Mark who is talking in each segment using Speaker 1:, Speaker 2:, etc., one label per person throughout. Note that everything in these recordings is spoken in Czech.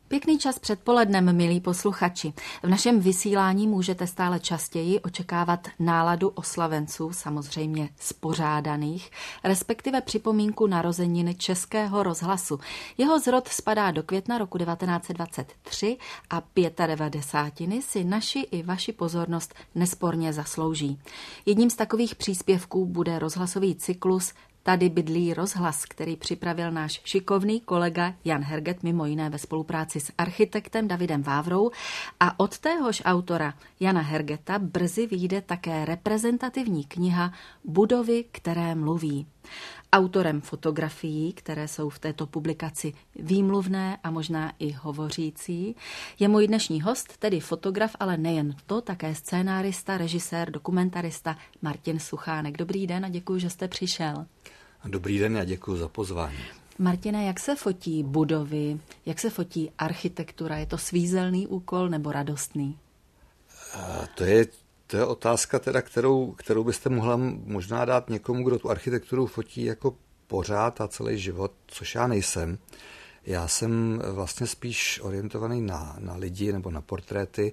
Speaker 1: Pěkný čas předpolednem, milí posluchači. V našem vysílání můžete stále častěji očekávat náladu oslavenců, samozřejmě spořádaných, respektive připomínku narozenin Českého rozhlasu. Jeho zrod spadá do května roku 1923 a 95 si naši i vaši pozornost nesporně zaslouží. Jedním z takových příspěvků bude rozhlasový cyklus Tady bydlí rozhlas, který připravil náš šikovný kolega Jan Herget, mimo jiné ve spolupráci s architektem Davidem Vávrou, a od téhož autora Jana Hergeta brzy vyjde také reprezentativní kniha Budovy, které mluví. Autorem fotografií, které jsou v této publikaci výmluvné a možná i hovořící, je můj dnešní host, tedy fotograf, ale nejen to, také scénárista, režisér, dokumentarista Martin Suchánek. Dobrý den a děkuji, že jste přišel.
Speaker 2: Dobrý den a děkuji za pozvání.
Speaker 1: Martine, jak se fotí budovy, jak se fotí architektura? Je to svízelný úkol nebo radostný?
Speaker 2: To je otázka, teda, kterou byste mohla možná dát někomu, kdo tu architekturu fotí jako pořád a celý život, což já nejsem. Já jsem vlastně spíš orientovaný na lidi nebo na portréty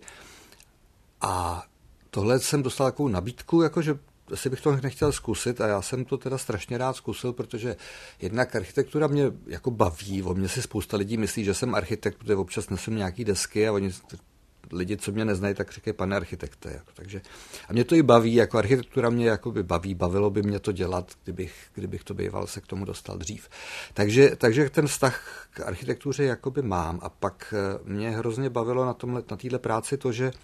Speaker 2: a tohle jsem dostal takovou nabídku, jakože asi bych to nechtěl zkusit a já jsem to teda strašně rád zkusil, protože jednak architektura mě jako baví, o mě si spousta lidí myslí, že jsem architekt, protože občas nesu nějaký desky a oni lidi, co mě neznají, tak říkají pane architekte. Jako, takže, a mě to i baví, jako architektura mě jakoby baví, bavilo by mě to dělat, kdybych to býval se k tomu dostal dřív. Takže ten vztah k architektuře jakoby mám a pak mě hrozně bavilo na téhle práci to, že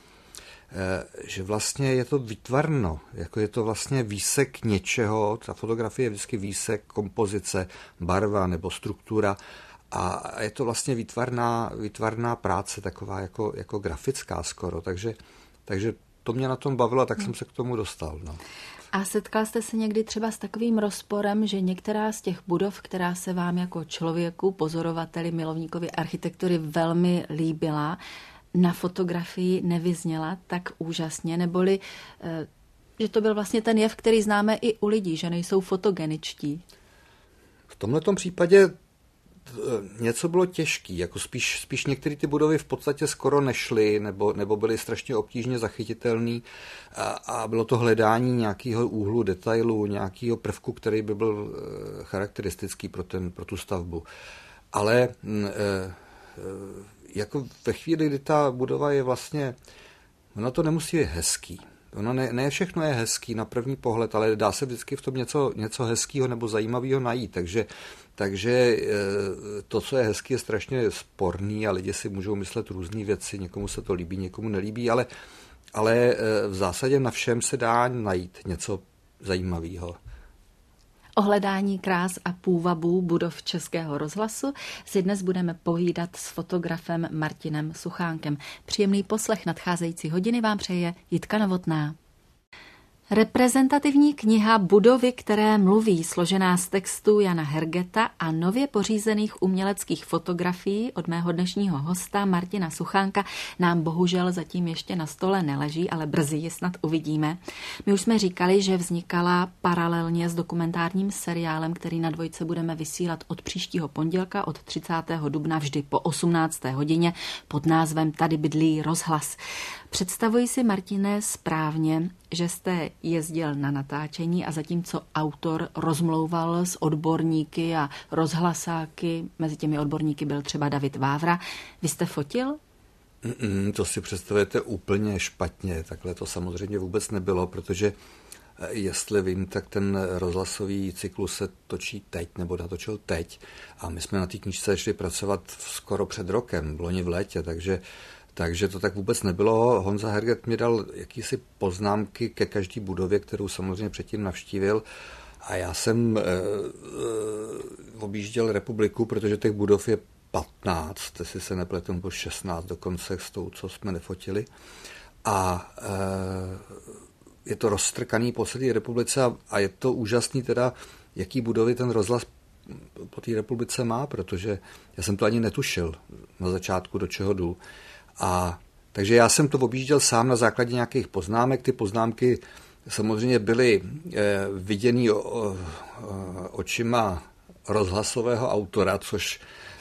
Speaker 2: vlastně je to výtvarno, jako je to vlastně výsek něčeho, ta fotografie je vždycky výsek kompozice, barva nebo struktura a je to vlastně výtvarná práce, taková jako grafická skoro, takže to mě na tom bavilo, tak jsem se k tomu dostal. No.
Speaker 1: A setkal jste se někdy třeba s takovým rozporem, že některá z těch budov, která se vám jako člověku, pozorovateli, milovníkovi architektury velmi líbila, na fotografii nevyzněla tak úžasně, neboli že to byl vlastně ten jev, který známe i u lidí, že nejsou fotogeničtí.
Speaker 2: V tomhletom případě něco bylo těžký, jako spíš některé ty budovy v podstatě skoro nešly, nebo byly strašně obtížně zachytitelný a bylo to hledání nějakého úhlu, detailu, nějakého prvku, který by byl charakteristický pro tu stavbu. Ale jako ve chvíli, kdy ta budova je vlastně, ono to nemusí být hezký. Ono ne všechno je hezký na první pohled, ale dá se vždycky v tom něco hezkýho nebo zajímavého najít. Takže to, co je hezký, je strašně sporný a lidi si můžou myslet různé věci. Někomu se to líbí, někomu nelíbí, ale v zásadě na všem se dá najít něco zajímavého.
Speaker 1: O hledání krás a půvabů budov Českého rozhlasu si dnes budeme povídat s fotografem Martinem Suchánkem. Příjemný poslech nadcházející hodiny vám přeje Jitka Novotná. Reprezentativní kniha Budovy, které mluví, složená z textů Jana Hergeta a nově pořízených uměleckých fotografií od mého dnešního hosta Martina Suchánka, nám bohužel zatím ještě na stole neleží, ale brzy ji snad uvidíme. My už jsme říkali, že vznikala paralelně s dokumentárním seriálem, který na Dvojce budeme vysílat od příštího pondělka, od 30. dubna vždy po 18. hodině pod názvem Tady bydlí rozhlas. Představuji si, Martine, správně, že jste jezdil na natáčení a zatímco autor rozmlouval s odborníky a rozhlasáky, mezi těmi odborníky byl třeba David Vávra, vy jste fotil?
Speaker 2: To si představujete úplně špatně, takhle to samozřejmě vůbec nebylo, protože jestli vím, tak ten rozhlasový cyklus se točí teď, nebo natočil teď a my jsme na té knížce šli pracovat skoro před rokem, loni v létě, takže to tak vůbec nebylo. Honza Herget mi dal jakýsi poznámky ke každé budově, kterou samozřejmě předtím navštívil. A já jsem objížděl republiku, protože těch budov je 15, jestli se nepletu, nebo 16 dokonce s tou, co jsme nefotili. A je to rozstrkaný po celé republice a je to úžasný teda, jaký budovy ten rozhlas po té republice má, protože já jsem to ani netušil na začátku, do čeho jdu. Takže já jsem to objížděl sám na základě nějakých poznámek. Ty poznámky samozřejmě byly viděny očima rozhlasového autora, což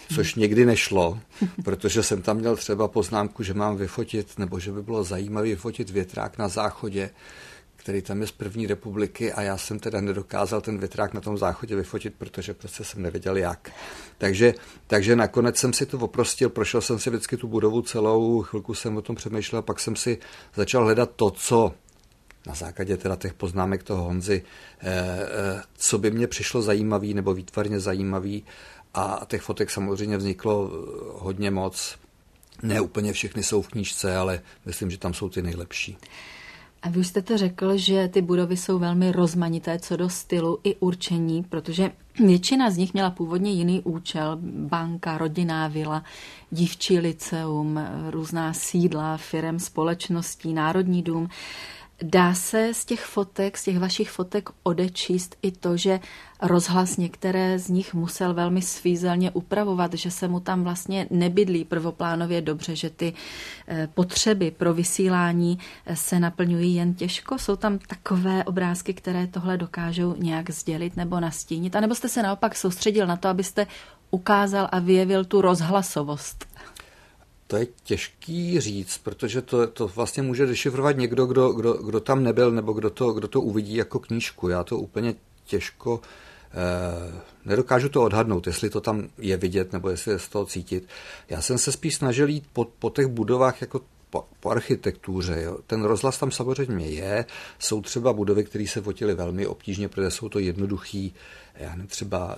Speaker 2: což někdy nešlo, protože jsem tam měl třeba poznámku, že mám vyfotit, nebo že by bylo zajímavé vyfotit větrák na záchodě, který tam je z první republiky, a já jsem teda nedokázal ten větrák na tom záchodě vyfotit, protože prostě jsem nevěděl jak. Takže nakonec jsem si to oprostil, prošel jsem si vždycky tu budovu celou, chvilku jsem o tom přemýšlel, pak jsem si začal hledat to, co na základě teda těch poznámek toho Honzy, co by mě přišlo zajímavý nebo výtvarně zajímavý, a těch fotek samozřejmě vzniklo hodně moc. Ne úplně všechny jsou v knížce, ale myslím, že tam jsou ty nejlepší.
Speaker 1: A vy už jste to řekl, že ty budovy jsou velmi rozmanité co do stylu i určení, protože většina z nich měla původně jiný účel. Banka, rodinná vila, dívčí lyceum, různá sídla, firem, společností, Národní dům. Dá se z těch fotek, z těch vašich fotek odečíst i to, že rozhlas některé z nich musel velmi svízelně upravovat, že se mu tam vlastně nebydlí prvoplánově dobře, že ty potřeby pro vysílání se naplňují jen těžko? Jsou tam takové obrázky, které tohle dokážou nějak sdělit nebo nastínit? A nebo jste se naopak soustředil na to, abyste ukázal a vyjevil tu rozhlasovost?
Speaker 2: To je těžký říct, protože to vlastně může dešifrovat někdo, kdo tam nebyl, nebo kdo to uvidí jako knížku. Já to úplně těžko nedokážu to odhadnout, jestli to tam je vidět, nebo jestli je z toho cítit. Já jsem se spíš snažil jít po těch budovách jako po architektuře. Jo. Ten rozhlas tam samozřejmě je. Jsou třeba budovy, které se fotily velmi obtížně, protože jsou to jednoduchý, já nevím, třeba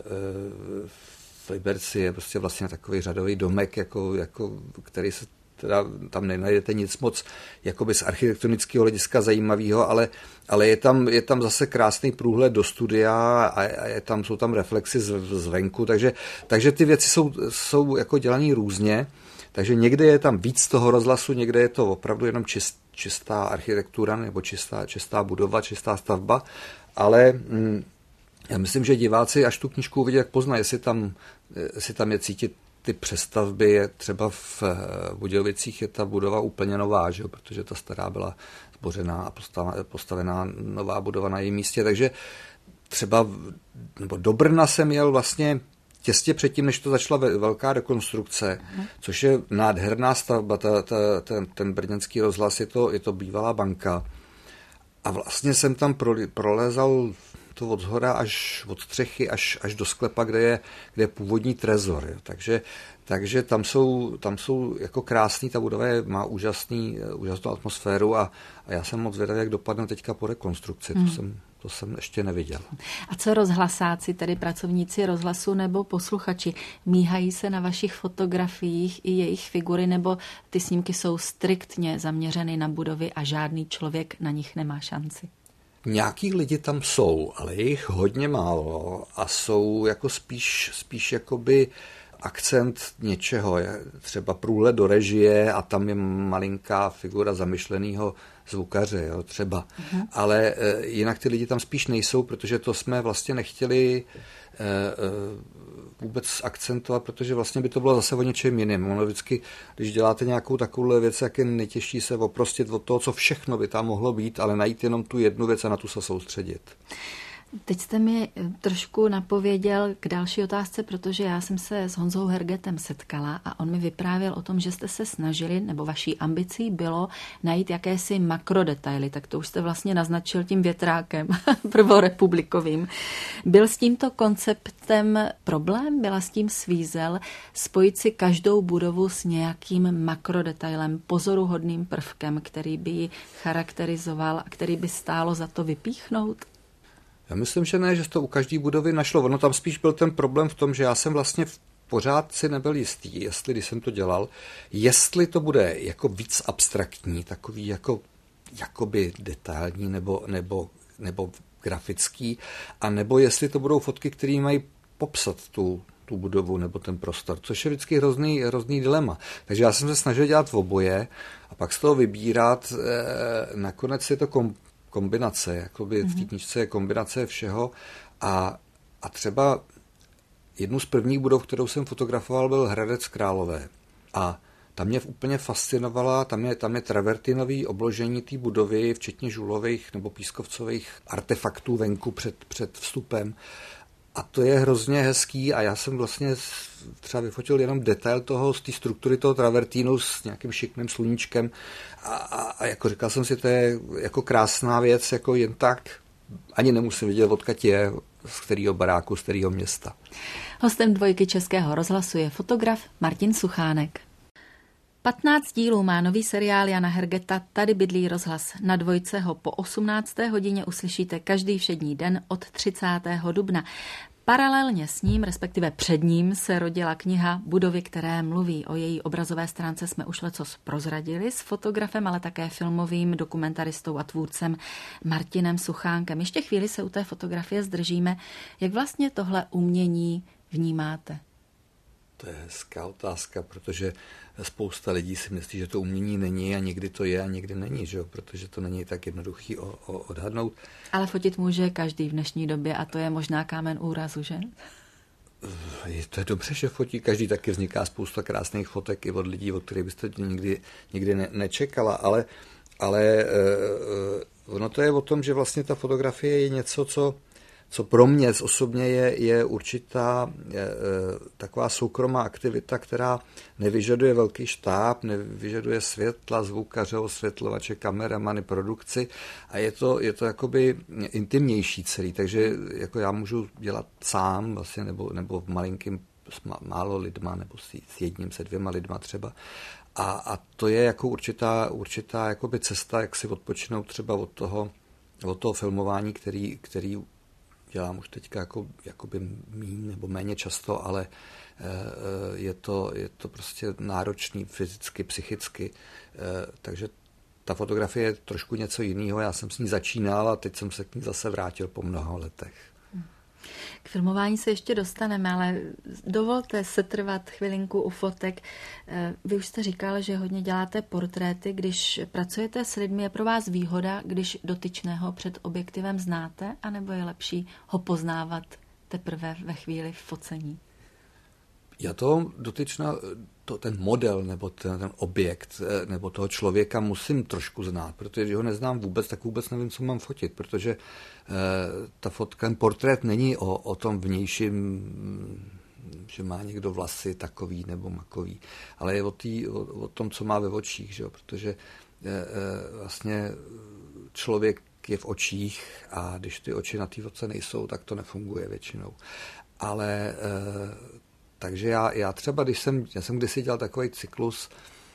Speaker 2: v Liberci je prostě vlastně takový řadový domek, jako který se teda tam nenajdete nic moc jakoby z architektonického hlediska zajímavého, ale je tam zase krásný průhled do studia a jsou tam reflexy zvenku, takže ty věci jsou jako dělaný různě, takže někde je tam víc toho rozhlasu, někde je to opravdu jenom čistá architektura nebo čistá budova, čistá stavba, ale já myslím, že diváci, až tu knížku uvidí, jak poznají, jestli tam je cítit ty přestavby. Je třeba v Budějovicích je ta budova úplně nová, že jo? Protože ta stará byla zbořená a postavená nová budova na jejím místě. Takže třeba nebo do Brna jsem jel vlastně těsně předtím, než to začala velká rekonstrukce, což je nádherná stavba, ten brněnský rozhlas, je to bývalá banka. A vlastně jsem tam prolézal to od zhora od střechy až do sklepa, kde je původní trezor. Jo. Takže tam jsou jako krásný, ta budova má úžasnou atmosféru a já jsem moc zvědavý, jak dopadne teďka po rekonstrukci. To jsem ještě neviděl.
Speaker 1: A co rozhlasáci, tedy pracovníci rozhlasu nebo posluchači? Míhají se na vašich fotografiích i jejich figury, nebo ty snímky jsou striktně zaměřeny na budovy a žádný člověk na nich nemá šanci?
Speaker 2: Nějaký lidi tam jsou, ale je jich hodně málo a jsou jako spíš jakoby akcent něčeho, třeba průhled do režie a tam je malinká figura zamyšlenýho zvukaře, jo, třeba. Ale jinak ty lidi tam spíš nejsou, protože to jsme vlastně nechtěli vůbec akcentovat, protože vlastně by to bylo zase o něčem jiném. Ono vždycky, když děláte nějakou takovou věc, jak je nejtěžší se oprostit od toho, co všechno by tam mohlo být, ale najít jenom tu jednu věc a na tu se soustředit.
Speaker 1: Teď jste mi trošku napověděl k další otázce, protože já jsem se s Honzou Hergetem setkala a on mi vyprávěl o tom, že jste se snažili, nebo vaší ambicí bylo najít jakési makrodetaily, tak to už jste vlastně naznačil tím větrákem prvorepublikovým. Byl s tímto konceptem problém? Byla s tím svízel spojit si každou budovu s nějakým makrodetailem, pozoruhodným prvkem, který by ji charakterizoval a který by stálo za to vypíchnout?
Speaker 2: Já myslím, že ne, že to u každé budovy našlo. Ono tam spíš byl ten problém v tom, že já jsem vlastně pořád si nebyl jistý, když jsem to dělal, jestli to bude jako víc abstraktní, takový jakoby detailní nebo grafický, a nebo jestli to budou fotky, které mají popsat tu budovu nebo ten prostor, což je vždycky hrozný dilema. Takže já jsem se snažil dělat v oboje a pak z toho vybírat, nakonec je to kombinace, jakoby v té knížce je kombinace všeho a třeba jednu z prvních budov, kterou jsem fotografoval, byl Hradec Králové a tam mě úplně fascinovala, tam je travertinový obložení té budovy, včetně žulových nebo pískovcových artefaktů venku před vstupem A to je hrozně hezký a já jsem vlastně třeba vyfotil jenom detail toho, z té struktury toho travertínu s nějakým šikmým sluníčkem a jako říkal jsem si, to je jako krásná věc, jako jen tak, ani nemusím vidět, odkud je, z kterého baráku, z kterého města.
Speaker 1: Hostem Dvojky Českého rozhlasu je fotograf Martin Suchánek. 15 dílů má nový seriál Jana Hergeta Tady bydlí rozhlas. Na Dvojce ho po 18. hodině uslyšíte každý všední den od 30. dubna. Paralelně s ním, respektive před ním, se rodila kniha Budovy, které mluví. O její obrazové stránce jsme už lecos prozradili s fotografem, ale také filmovým dokumentaristou a tvůrcem Martinem Suchánkem. Ještě chvíli se u té fotografie zdržíme. Jak vlastně tohle umění vnímáte?
Speaker 2: To je hezká otázka, protože spousta lidí si myslí, že to umění není a někdy to je a někdy není, že jo? Protože to není tak jednoduchý odhadnout.
Speaker 1: Ale fotit může každý v dnešní době a to je možná kámen úrazu, že?
Speaker 2: To je dobře, že fotí každý, taky vzniká spousta krásných fotek i od lidí, od kterých byste nikdy nečekala, ale ono to je o tom, že vlastně ta fotografie je něco, co pro mě osobně je určitá taková soukromá aktivita, která nevyžaduje velký štáb, nevyžaduje světla, zvukaře, osvětlovače, kameramany, produkci a je to jakoby intimnější celý, takže jako já můžu dělat sám vlastně, nebo v malinkým s málo lidma, nebo s jedním, se 2 lidma třeba. A to je jako určitá jakoby cesta, jak si odpočinout třeba od toho filmování, který dělám už teďka jakoby míň nebo méně často, ale je to prostě náročný fyzicky, psychicky, takže ta fotografie je trošku něco jiného. Já jsem s ní začínal a teď jsem se k ní zase vrátil po mnoha letech.
Speaker 1: K filmování se ještě dostaneme, ale dovolte setrvat chvilinku u fotek. Vy už jste říkal, že hodně děláte portréty. Když pracujete s lidmi, je pro vás výhoda, když dotyčného před objektivem znáte, anebo je lepší ho poznávat teprve ve chvíli focení?
Speaker 2: Já to ten model nebo ten objekt nebo toho člověka musím trošku znát, protože když ho neznám vůbec, tak vůbec nevím, co mám fotit, protože ta fotka, ten portrét není o tom vnějším, že má někdo vlasy takový nebo makový, ale je o tom, co má ve očích, že jo? Protože vlastně člověk je v očích a když ty oči na té fotce nejsou, tak to nefunguje většinou. Ale takže já třeba, já jsem kdysi dělal takový cyklus,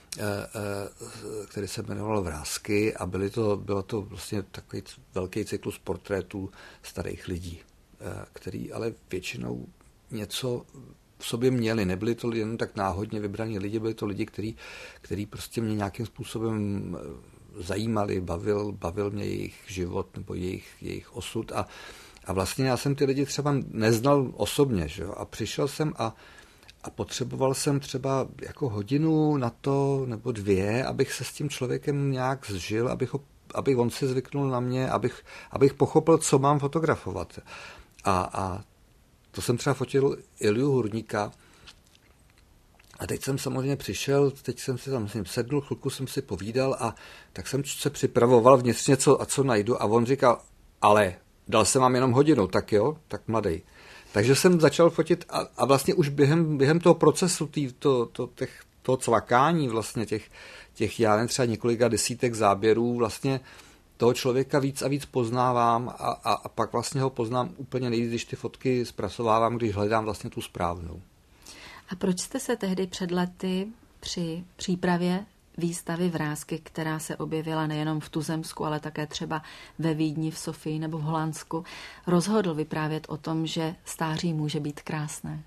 Speaker 2: který se jmenoval Vrásky a bylo to vlastně takový velký cyklus portrétů starých lidí, který ale většinou něco v sobě měli. Nebyli to jen tak náhodně vybraní lidi, byli to lidi, kteří prostě mě nějakým způsobem zajímali, bavil mě jejich život nebo jejich osud a vlastně já jsem ty lidi třeba neznal osobně, že jo? A přišel jsem a potřeboval jsem třeba jako hodinu na to nebo 2, abych se s tím člověkem nějak zžil, abych on si zvyknul na mě, abych pochopil, co mám fotografovat. A to jsem třeba fotil Ilju Hurníka a teď jsem samozřejmě přišel, teď jsem si tam s ním sednul, chvilku jsem si povídal a tak jsem se připravoval vnitřně, co najdu a on říkal, ale dal jsem vám jenom hodinu, tak jo, tak mladej. Takže jsem začal fotit a vlastně už během toho procesu toho cvakání vlastně těch já nevím, třeba několika desítek záběrů vlastně toho člověka víc a víc poznávám a pak vlastně ho poznám úplně nejvíc, když ty fotky zpracovávám, když hledám vlastně tu správnou.
Speaker 1: A proč jste se tehdy před lety při přípravě výstavy Vrásky, která se objevila nejenom v Tuzemsku, ale také třeba ve Vídni, v Sofii nebo v Holandsku, rozhodl vyprávět o tom, že stáří může být krásné?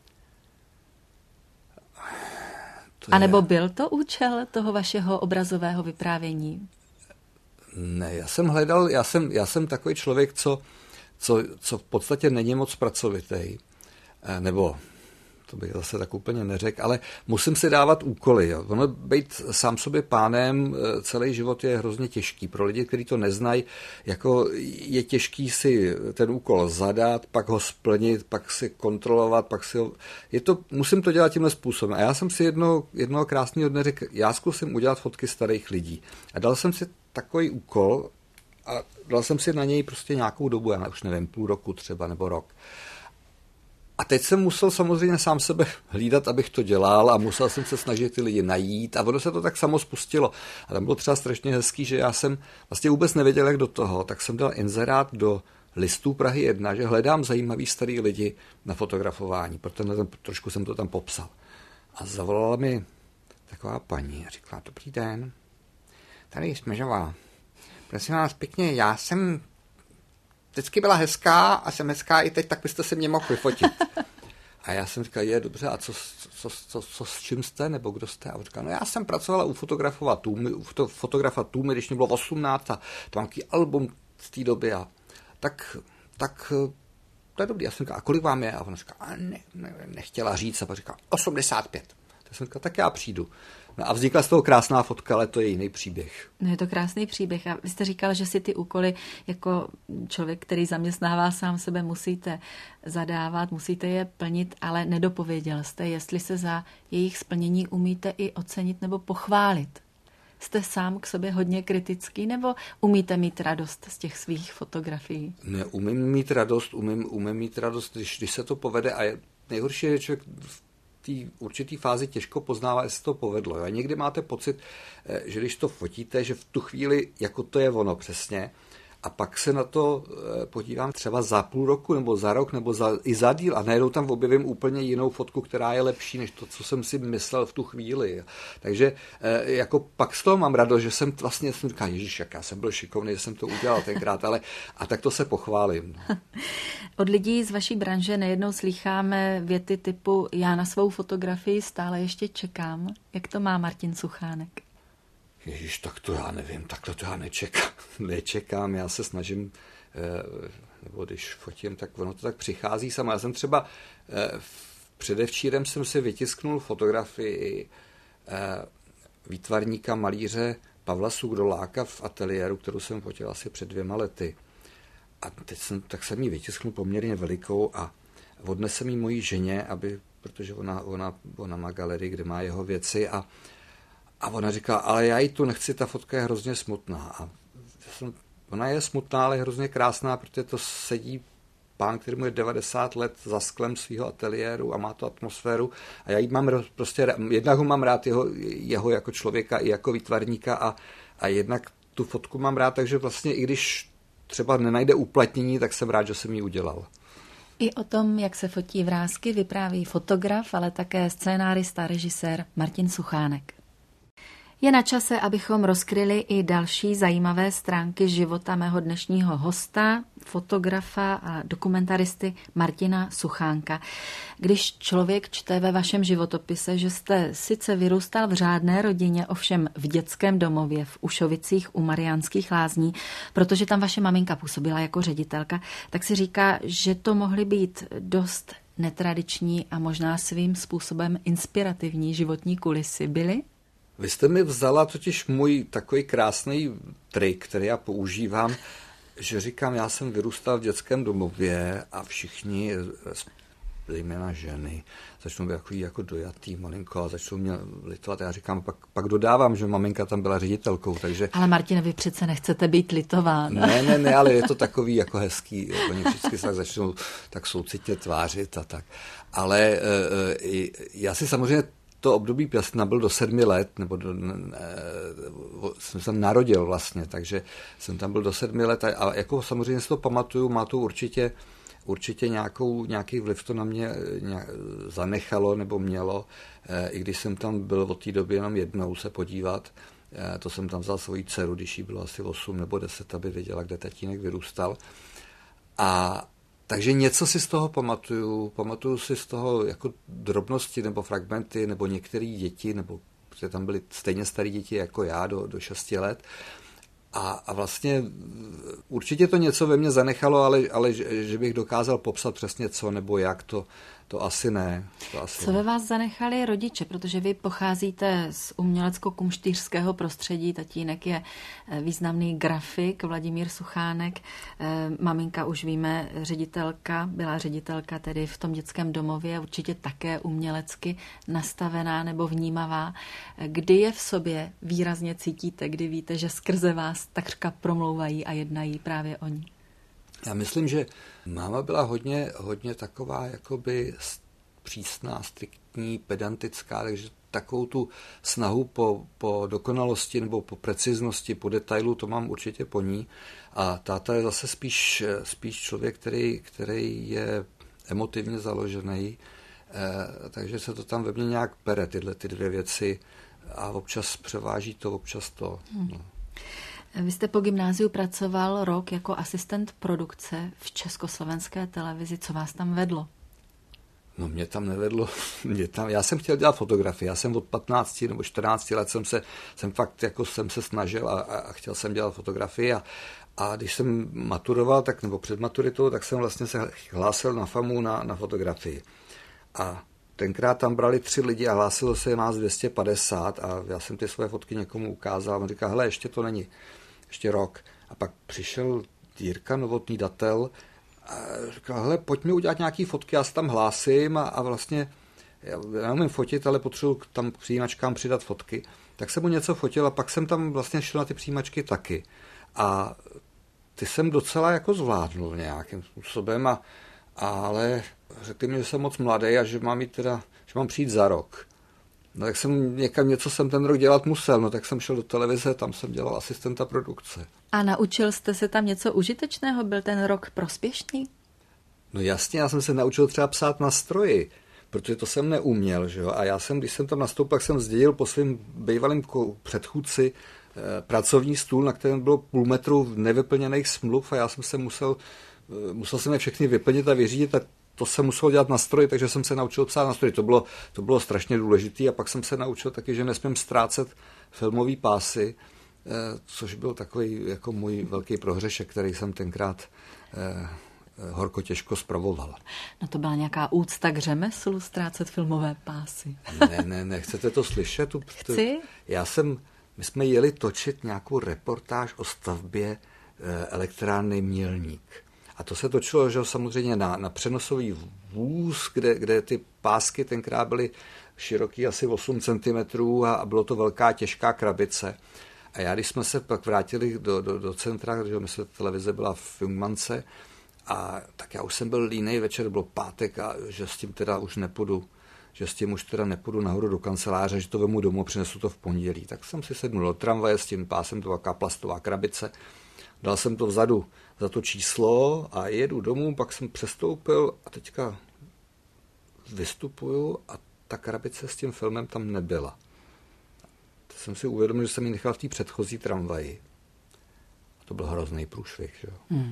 Speaker 1: A nebo byl to účel toho vašeho obrazového vyprávění?
Speaker 2: Ne, já jsem takový člověk, co v podstatě není moc pracovitý, nebo to bych zase tak úplně neřekl, ale musím si dávat úkoly. Jo. Ono být sám sobě pánem celý život je hrozně těžký. Pro lidi, kteří to neznají, jako je těžký si ten úkol zadat, pak ho splnit, pak si kontrolovat, pak si ho... musím to dělat tímhle způsobem. A já jsem si jednoho krásného dne řekl, já zkusím udělat fotky starých lidí. A dal jsem si takový úkol a dal jsem si na něj prostě nějakou dobu, já už nevím, půl roku třeba nebo rok. A teď jsem musel samozřejmě sám sebe hlídat, abych to dělal, a musel jsem se snažit ty lidi najít a ono se to tak samo spustilo. A tam bylo třeba strašně hezký, že já jsem vlastně vůbec nevěděl, jak do toho, tak jsem dal inzerát do Listů Prahy 1, že hledám zajímavý starý lidi na fotografování, protože trošku jsem to tam popsal. A zavolala mi taková paní a říkala: dobrý den, tady Smežová. Prosím vás pěkně, já jsem vždycky byla hezká a jsem hezká i teď, tak byste se mě mohl vyfotit. A já jsem říkal: je dobře, a co s čím jste, nebo kdo jste? A on říkal: no já jsem pracovala u fotografa Tůmy, když mě bylo 18 a to mám takový album z té doby a tak to je dobrý. Já jsem říkal: a kolik vám je? A ona říkal: nechtěla říct, a pak říkal 85. Tak jsem říkal: tak já přijdu. No a vznikla z toho krásná fotka, ale to je jiný příběh.
Speaker 1: No je to krásný příběh a vy jste říkal, že si ty úkoly jako člověk, který zaměstnává sám sebe, musíte zadávat, musíte je plnit, ale nedopověděl jste, jestli se za jejich splnění umíte i ocenit nebo pochválit. Jste sám k sobě hodně kritický, nebo umíte mít radost z těch svých fotografií?
Speaker 2: Ne, umím mít radost, když se to povede, a nejhorší je, že člověk v té určitý fázi těžko poznává, jestli to povedlo. A někdy máte pocit, že když to fotíte, že v tu chvíli, jako to je ono přesně, a pak se na to podívám třeba za půl roku, nebo za rok, nebo i za díl a najednou tam objevím úplně jinou fotku, která je lepší, než to, co jsem si myslel v tu chvíli. Takže jako pak z toho mám radost, že jsem vlastně říkal: ježiš, jak já jsem byl šikovný, že jsem to udělal tenkrát, ale a tak to se pochválím.
Speaker 1: Od lidí z vaší branže nejednou slýcháme věty typu: já na svou fotografii stále ještě čekám. Jak to má Martin Suchánek?
Speaker 2: Ježíš, tak to já nevím, takhle to já nečekám, já se snažím, nebo když fotím, tak ono to tak přichází sama. Já jsem třeba předevčírem jsem si vytisknul fotografii výtvarníka, malíře Pavla Sugdoláka v ateliéru, kterou jsem fotil asi před 2 lety. A teď jsem ji vytisknul poměrně velikou a odnesem ji mojí ženě, protože ona má galerii, kde má jeho věci, a ona říká: ale já ji tu nechci, ta fotka je hrozně smutná. A ona je smutná, ale je hrozně krásná, protože to sedí pán, který mu je 90 let za sklem svého ateliéru a má to atmosféru. A já ji mám prostě, jednak ho mám rád jeho jako člověka i jako výtvarníka a jednak tu fotku mám rád, takže vlastně i když třeba nenajde uplatnění, tak jsem rád, že jsem ji udělal.
Speaker 1: I o tom, jak se fotí vrásky, vypráví fotograf, ale také scénárista, režisér Martin Suchánek. Je na čase, abychom rozkryli i další zajímavé stránky života mého dnešního hosta, fotografa a dokumentaristy Martina Suchánka. Když člověk čte ve vašem životopise, že jste sice vyrůstal v řádné rodině, ovšem v dětském domově v Ušovicích u Mariánských Lázní, protože tam vaše maminka působila jako ředitelka, tak si říká, že to mohly být dost netradiční a možná svým způsobem inspirativní životní kulisy. Byly?
Speaker 2: Vy jste mi vzala totiž můj takový krásný trik, který já používám, že říkám: já jsem vyrůstal v dětském domově a všichni, zejména ženy, začnou být jako dojatý malinko a začnou mě litovat. Já říkám, pak dodávám, že maminka tam byla ředitelkou, takže... Ale
Speaker 1: Martine, vy přece nechcete být litován.
Speaker 2: Ne, ale je to takový jako hezký, oni vždycky se začnou tak soucitně tvářit a tak. Ale já si samozřejmě to období byl do 7 let, nebo jsem se narodil vlastně, takže jsem tam byl do 7 let a jako samozřejmě si to pamatuju, má to určitě nějaký vliv to na mě zanechalo nebo mělo, i když jsem tam byl od té doby jenom jednou se podívat, to jsem tam vzal svoji dceru, když jí bylo asi 8 nebo 10, aby věděla, kde tatínek vyrůstal. Takže něco si z toho pamatuju si z toho jako drobnosti nebo fragmenty, nebo některé děti, nebo protože tam byly stejně staré děti jako já do 6 let. A vlastně určitě to něco ve mně zanechalo, ale že bych dokázal popsat přesně co nebo jak, to asi ne.
Speaker 1: Co ve vás zanechali rodiče, protože vy pocházíte z umělecko-kumštýřského prostředí, tatínek je významný grafik Vladimír Suchánek, maminka už víme byla ředitelka tedy v tom dětském domově, určitě také umělecky nastavená nebo vnímavá. Kdy je v sobě výrazně cítíte, kdy víte, že skrze vás takřka promlouvají a jednají právě oni?
Speaker 2: Já myslím, že máma byla hodně taková jakoby přísná, striktní, pedantická, takže takovou tu snahu po dokonalosti nebo po preciznosti, po detailu, to mám určitě po ní. A táta je zase spíš člověk, který je emotivně založený, takže se to tam ve mně nějak pere, ty dvě věci, a občas převáží to, občas to. No.
Speaker 1: Vy jste po gymnáziu pracoval rok jako asistent produkce v Československé televizi. Co vás tam vedlo?
Speaker 2: No mě tam nevedlo, já jsem chtěl dělat fotografii, já jsem od 15 nebo 14 let jsem se snažil a chtěl jsem dělat fotografii a když jsem maturoval, nebo před maturitou, tak jsem vlastně se hlásil na FAMu na fotografii. A tenkrát tam brali 3 lidi a hlásilo se nás 250 a já jsem ty svoje fotky někomu ukázal a on říkal, hele, ještě to není, ještě rok. A pak přišel Jirka Novotný, datel, a říkal, hele, pojďme udělat nějaký fotky, já se tam hlásím a vlastně já neumím fotit, ale potřebuji tam k přijímačkám přidat fotky. Tak jsem mu něco fotil a pak jsem tam vlastně šel na ty přijímačky taky. A ty jsem docela jako zvládnul nějakým způsobem, ale řekli mi, že jsem moc mladý a že mám přijít za rok. No tak něco jsem ten rok dělat musel, no tak jsem šel do televize, tam jsem dělal asistenta produkce.
Speaker 1: A naučil jste se tam něco užitečného? Byl ten rok prospěšný?
Speaker 2: No jasně, já jsem se naučil třeba psát na stroji, protože to jsem neuměl, že jo. A když jsem tam nastoupil, jsem zdědil po svým bývalým předchůdci pracovní stůl, na kterém bylo půl metru nevyplněných smluv a já jsem se musel jsem je všechny vyplnit a vyřídit a to jsem musel dělat na stroji, takže jsem se naučil psát na stroji. To bylo strašně důležité a pak jsem se naučil taky, že nesmím ztrácet filmový pásy, což byl takový jako můj velký prohřešek, který jsem tenkrát horko těžko spravoval.
Speaker 1: No to byla nějaká úcta k řemeslu, ztrácet filmové pásy.
Speaker 2: Ne, chcete to slyšet?
Speaker 1: Chci.
Speaker 2: My jsme jeli točit nějakou reportáž o stavbě elektrárny Mělník. A to se točilo, že samozřejmě na přenosový vůz, kde ty pásky tenkrát byly široký asi 8 cm a bylo to velká těžká krabice. A já, když jsme se pak vrátili do centra, že televize byla v Jungmance, a tak já už jsem byl línej, večer byl pátek a že s tím teda už nepůjdu nahoru do kanceláře, že to vemu domů, přinesu to v pondělí. Tak jsem si sednul do tramvaje s tím pásem, to taková plastová krabice. Dal jsem to vzadu za to číslo a jedu domů, pak jsem přestoupil a teďka vystupuju a ta krabice s tím filmem tam nebyla. To jsem si uvědomil, že jsem ji nechal v té předchozí tramvaji. A to byl hrozný průšvih. Že?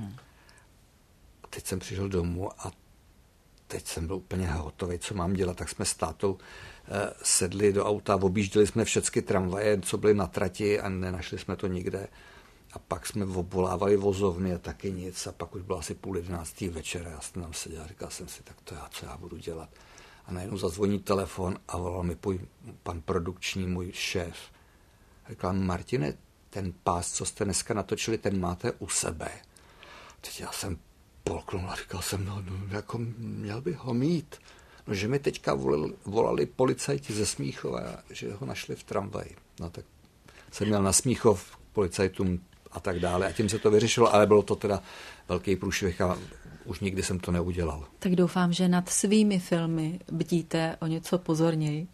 Speaker 2: A teď jsem přišel domů a teď jsem byl úplně hotový, co mám dělat. Tak jsme s tátou sedli do auta, objížděli jsme všechny tramvaje, co byly na trati a nenašli jsme to nikde. A pak jsme obvolávali vozovny a taky nic. A pak už bylo asi 10:30 večer. Já jsem tam seděl a říkal jsem si, tak to co já budu dělat. A najednou zazvoní telefon a volal mi pan produkční, můj šéf. A říkal, Martine, ten pás, co jste dneska natočili, ten máte u sebe. Teď já jsem polknul a říkal jsem, no jako měl bych ho mít. No, že mi teďka volali policajti ze Smíchova, že ho našli v tramvaji. No tak jsem měl na Smíchov policajtům a tak dále. A tím se to vyřešilo, ale bylo to teda velký průšvih a už nikdy jsem to neudělal. Tak
Speaker 1: doufám, že nad svými filmy bdíte o něco pozorněji.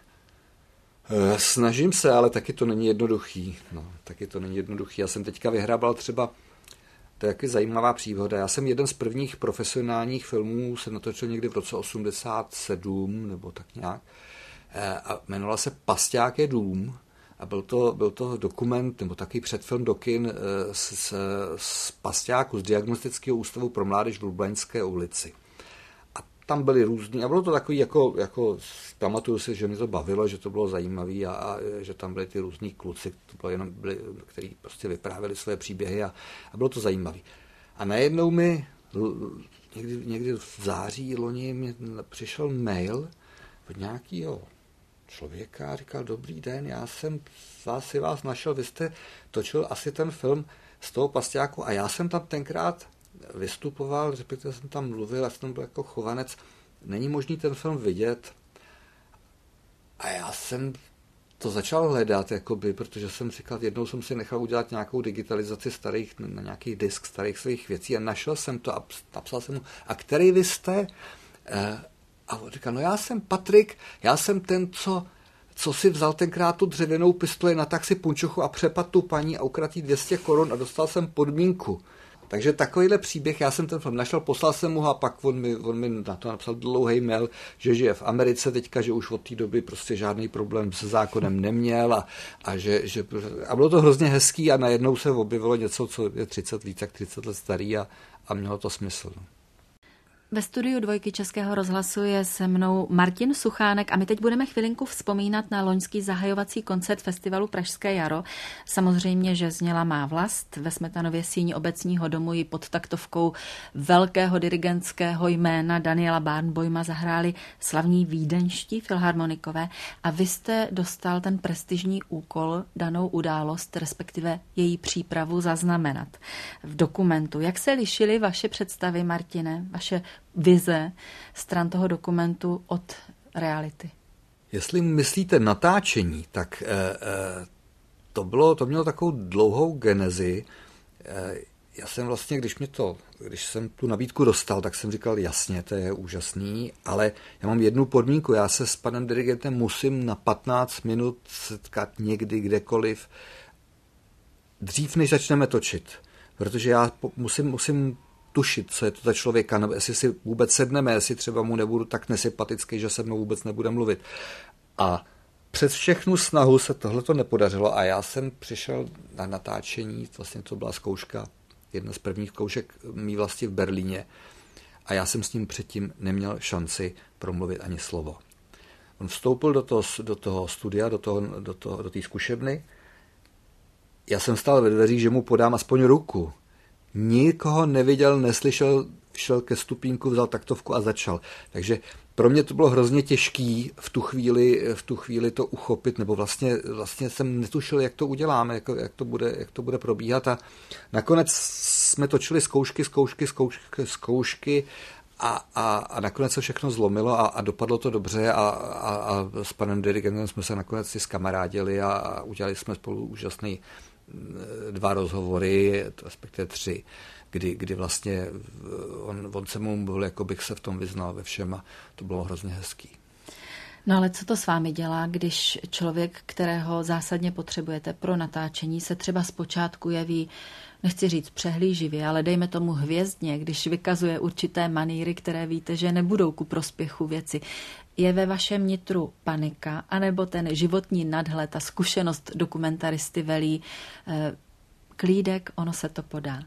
Speaker 2: Snažím se, ale taky to není jednoduchý. Já jsem teďka vyhrabal třeba, to je taky zajímavá příhoda, já jsem jeden z prvních profesionálních filmů se natočil někdy v roce 87 nebo tak nějak a jmenoval se Pasťák je dům. A byl to dokument, nebo taky předfilm do kin z Pasťáku, z Diagnostického ústavu pro mládež v Lublaňské ulici. A tam byly různý, a bylo to takový, jako pamatuju si, že mě to bavilo, že to bylo zajímavé a že tam byli ty různý kluci, kteří prostě vyprávěli své příběhy a bylo to zajímavé. A najednou mi někdy v září loni mi přišel mail od nějakého člověka a říkal, dobrý den, já jsem si vás našel, vy jste točil asi ten film z toho Pasťáku a já jsem tam tenkrát vystupoval, respektive jsem tam mluvil, já jsem byl jako Chovanec, není možný ten film vidět a já jsem to začal hledat, jakoby, protože jsem říkal, jednou jsem si nechal udělat nějakou digitalizaci starých, na nějaký disk starých svých věcí a našel jsem to a napsal jsem mu, a který vy jste? A on říkal, no já jsem Patrik, já jsem ten, co si vzal tenkrát tu dřevěnou pistoli na taxi punčochu a přepadl tu paní a ukradl jí 200 korun a dostal jsem podmínku. Takže takovýhle příběh, já jsem ten film našel, poslal jsem mu ho a pak on mi na to napsal dlouhý mail, že žije v Americe teďka, že už od té doby prostě žádný problém se zákonem neměl a bylo to hrozně hezký a najednou se objevilo něco, co je 30 let starý a mělo to smysl.
Speaker 1: Ve studiu Dvojky Českého rozhlasu je se mnou Martin Suchánek a my teď budeme chvilinku vzpomínat na loňský zahajovací koncert festivalu Pražské jaro. Samozřejmě, že zněla Má vlast. Ve Smetanově síni Obecního domu ji pod taktovkou velkého dirigentského jména Daniela Barnboima zahráli slavní vídeňští filharmonikové a vy jste dostal ten prestižní úkol danou událost, respektive její přípravu zaznamenat v dokumentu. Jak se lišily vaše představy, Martine, vaše vize stran toho dokumentu od reality?
Speaker 2: Jestli myslíte natáčení, tak to mělo takovou dlouhou genezi. Já jsem vlastně, když jsem tu nabídku dostal, tak jsem říkal, jasně, to je úžasný, ale já mám jednu podmínku, já se s panem dirigentem musím na 15 minut setkat někdy, kdekoliv, dřív než začneme točit, protože já musím tušit, co je to za člověka, nebo jestli si vůbec sedneme, jestli třeba mu nebudu tak nesympatický, že se mnou vůbec nebude mluvit. A přes všechnu snahu se tohleto nepodařilo a já jsem přišel na natáčení, vlastně to byla zkouška, jedna z prvních zkoušek mý vlasti v Berlíně a já jsem s ním předtím neměl šanci promluvit ani slovo. On vstoupil do toho studia, do té zkušebny, já jsem stál ve dveřích, že mu podám aspoň ruku. Nikoho neviděl, neslyšel, šel ke stupínku, vzal taktovku a začal. Takže pro mě to bylo hrozně těžký v tu chvíli to uchopit, nebo vlastně jsem netušil, jak to uděláme, jak to bude probíhat a nakonec jsme točili zkoušky a nakonec se všechno zlomilo a dopadlo to dobře a s panem dirigentem jsme se nakonec si zkamarádili a udělali jsme spolu úžasný 2 rozhovory, respektive 3, kdy vlastně on se mu mluvil, jako bych se v tom vyznal ve všem a to bylo hrozně hezký.
Speaker 1: No ale co to s vámi dělá, když člověk, kterého zásadně potřebujete pro natáčení, se třeba zpočátku jeví, nechci říct přehlíživě, ale dejme tomu hvězdně, když vykazuje určité manýry, které víte, že nebudou ku prospěchu věci. Je ve vašem nitru panika, anebo ten životní nadhled a zkušenost dokumentaristy velí klídek, ono se to podá?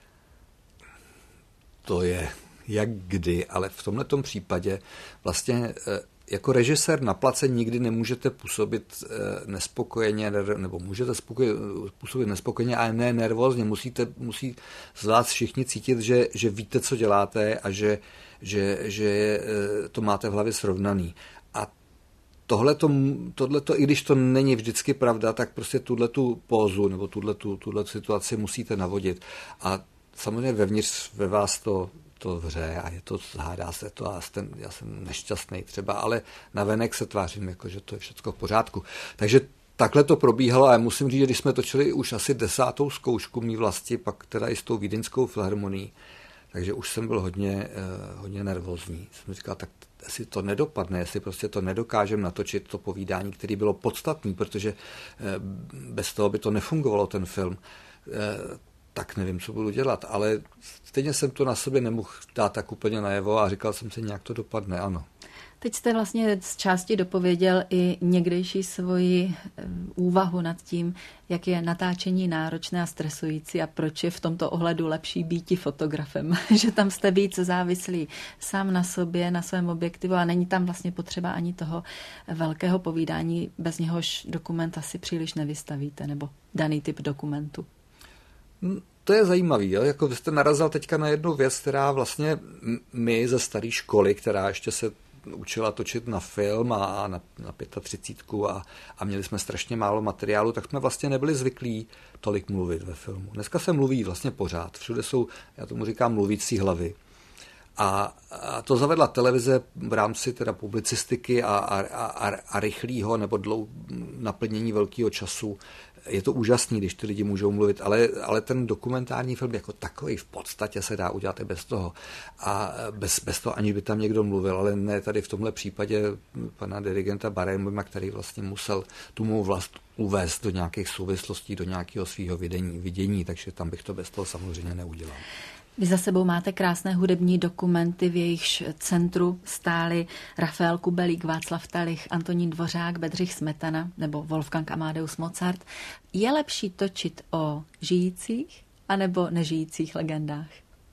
Speaker 2: To je jak kdy, ale v tomhletom případě vlastně jako režisér na place nikdy nemůžete působit nespokojeně, nebo můžete působit nespokojeně, ale ne nervózně. Musí z vás všichni cítit, že víte, co děláte a že to máte v hlavě srovnaný. A tohleto, i když to není vždycky pravda, tak prostě tuhletu pózu nebo tuhletu situaci musíte navodit. A samozřejmě vevnitř ve vás to vře a hádá se to a já jsem nešťastný třeba, ale navenek se tvářím, jako, že to je všechno v pořádku. Takže takhle to probíhalo a musím říct, že když jsme točili už asi 10. zkoušku mý vlasti, pak teda i s tou vídeňskou filharmonií, takže už jsem byl hodně nervózní. Jsem říkal, tak jestli to nedopadne, jestli prostě to nedokážeme natočit, to povídání, které bylo podstatné, protože bez toho by to nefungovalo, ten film, tak nevím, co budu dělat, ale stejně jsem to na sobě nemohl dát tak úplně najevo a říkal jsem si, nějak to dopadne, ano.
Speaker 1: Teď jste vlastně z části dopověděl i někdejší svoji úvahu nad tím, jak je natáčení náročné a stresující a proč je v tomto ohledu lepší býti fotografem, že tam jste víc závislí sám na sobě, na svém objektivu a není tam vlastně potřeba ani toho velkého povídání, bez něhož dokument asi příliš nevystavíte, nebo daný typ dokumentu.
Speaker 2: To je zajímavý, jo? Jako vy jste narazil teďka na jednu věc, která vlastně my ze staré školy, která ještě se učila točit na film a na 35 a měli jsme strašně málo materiálu, tak jsme vlastně nebyli zvyklí tolik mluvit ve filmu. Dneska se mluví vlastně pořád. Všude jsou, já tomu říkám, mluvící hlavy. A to zavedla televize v rámci teda publicistiky a rychlého nebo naplnění velkého času. Je to úžasný, když ty lidi můžou mluvit, ale ten dokumentární film jako takový v podstatě se dá udělat i bez toho. A bez toho, aniž by tam někdo mluvil, ale ne tady v tomhle případě pana dirigenta Barenboima, který vlastně musel tu mou vlast uvést do nějakých souvislostí, do nějakého svého vidění, takže tam bych to bez toho samozřejmě neudělal.
Speaker 1: Vy za sebou máte krásné hudební dokumenty, v jejichž centru stáli Rafael Kubelík, Václav Talich, Antonín Dvořák, Bedřich Smetana nebo Wolfgang Amadeus Mozart. Je lepší točit o žijících anebo nežijících legendách?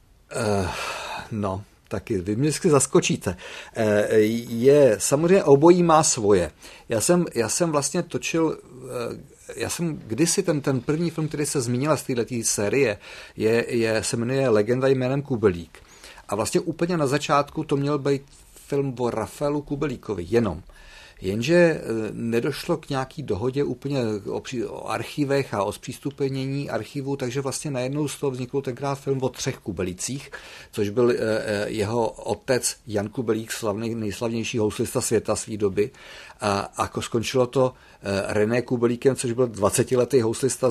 Speaker 2: No, taky vy mě vždycky zaskočíte. Je samozřejmě obojí má svoje. Já jsem vlastně točil... Já jsem kdysi ten první film, který se zmínila z této série, se jmenuje Legenda jménem Kubelík. A vlastně úplně na začátku to měl být film o Rafaelu Kubelíkovi, jenom. Jenže nedošlo k nějaký dohodě úplně o archivech a o zpřístupnění archivů, takže vlastně najednou z toho vznikl tenkrát film o 3 Kubelících, což byl jeho otec Jan Kubelík, nejslavnější houslista světa své doby. A skončilo to René Kubelíkem, což byl 20letý houslista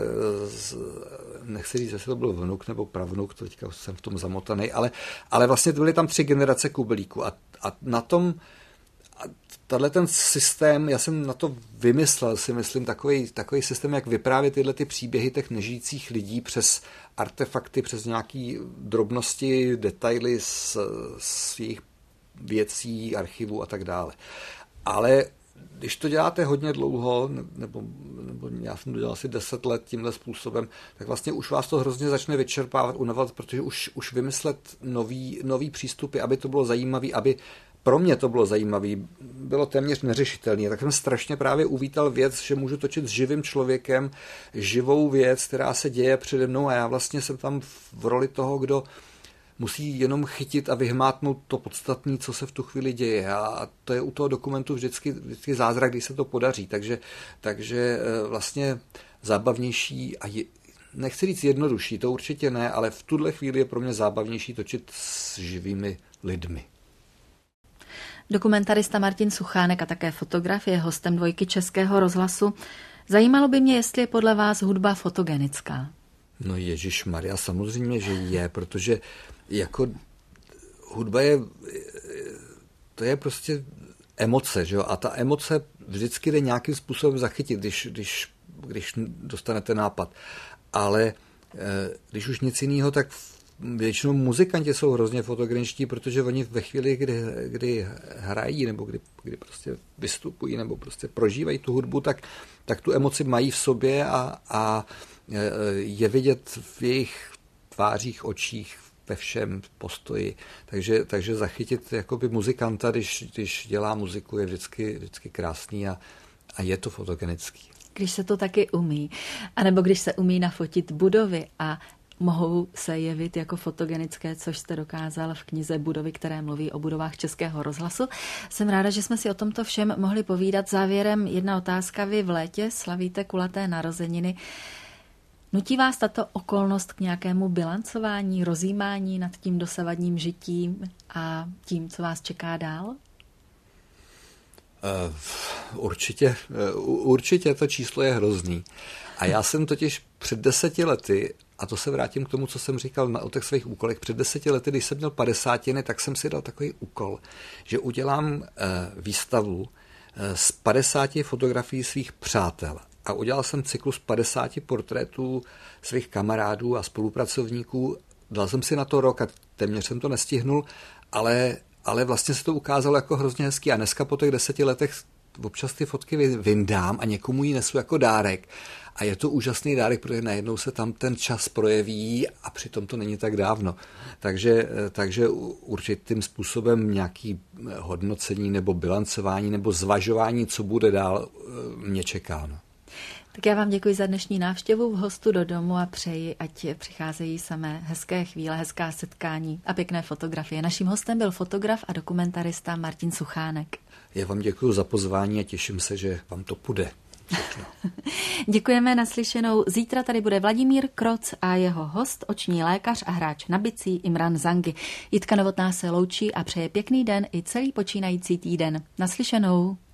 Speaker 2: nechci říct, jestli to byl vnuk nebo pravnuk, to teďka jsem v tom zamotaný, ale vlastně byly tam 3 generace Kubelíků a na tom tenhle ten systém, já jsem na to vymyslel, si myslím, takový systém, jak vyprávět tyhle ty příběhy těch nežijících lidí přes artefakty, přes nějaké drobnosti, detaily z jejich věcí, archivů a tak dále. Ale když to děláte hodně dlouho, nebo já jsem to dělal asi 10 let tímhle způsobem, tak vlastně už vás to hrozně začne vyčerpávat, unavovat, protože už vymyslet nový přístupy, aby to bylo zajímavé, aby pro mě to bylo zajímavé, bylo téměř neřešitelné. Tak jsem strašně právě uvítal věc, že můžu točit s živým člověkem, živou věc, která se děje přede mnou a já vlastně jsem tam v roli toho, kdo musí jenom chytit a vyhmátnout to podstatné, co se v tu chvíli děje. A to je u toho dokumentu vždycky zázrak, když se to podaří. Takže vlastně zábavnější a nechci říct jednodušší, to určitě ne, ale v tuhle chvíli je pro mě zábavnější točit s živými lidmi.
Speaker 1: Dokumentarista Martin Suchánek a také fotograf je hostem Dvojky Českého rozhlasu. Zajímalo by mě, jestli je podle vás hudba fotogenická.
Speaker 2: No ježišmarja, samozřejmě, že je, protože jako hudba to je prostě emoce, že jo? A ta emoce vždycky jde nějakým způsobem zachytit, když dostanete nápad. Ale když už nic jiného, tak většinou muzikanti jsou hrozně fotogeničtí, protože oni ve chvíli, kdy hrají nebo kdy prostě vystupují nebo prostě prožívají tu hudbu, tak tu emoci mají v sobě a je vidět v jejich tvářích, očích, ve všem postoji. Takže zachytit jakoby muzikanta, když dělá muziku, je vždycky krásný a je to fotogenický.
Speaker 1: Když se to taky umí, anebo když se umí nafotit budovy a mohou se jevit jako fotogenické, což jste dokázal v knize Budovy, které mluví o budovách Českého rozhlasu. Jsem ráda, že jsme si o tomto všem mohli povídat. Závěrem jedna otázka. Vy v létě slavíte kulaté narozeniny. Nutí vás tato okolnost k nějakému bilancování, rozjímání nad tím dosavadním žitím a tím, co vás čeká dál?
Speaker 2: Určitě to číslo je hrozný. A já jsem totiž před 10 lety, a to se vrátím k tomu, co jsem říkal o těch svých úkolech, před 10 lety, když jsem měl 50, tak jsem si dal takový úkol, že udělám výstavu z 50 fotografií svých přátel. A udělal jsem cyklus 50 portrétů svých kamarádů a spolupracovníků. Dal jsem si na to rok a téměř jsem to nestihnul, ale vlastně se to ukázalo jako hrozně hezký. A dneska po těch 10 letech občas ty fotky vyndám a někomu ji nesu jako dárek. A je to úžasný dárek, protože najednou se tam ten čas projeví a přitom to není tak dávno. Takže určitým způsobem nějaký hodnocení nebo bilancování nebo zvažování, co bude dál, mě čeká. No.
Speaker 1: Tak já vám děkuji za dnešní návštěvu v Hostu do domu a přeji, ať přicházejí samé hezké chvíle, hezká setkání a pěkné fotografie. Naším hostem byl fotograf a dokumentarista Martin Suchánek.
Speaker 2: Já vám děkuji za pozvání a těším se, že vám to půjde. všechno.
Speaker 1: Děkujeme, naslyšenou. Zítra tady bude Vladimír Kroc a jeho host, oční lékař a hráč na bicí Imran Zangi. Jitka Novotná se loučí a přeje pěkný den i celý počínající týden. Naslyšenou.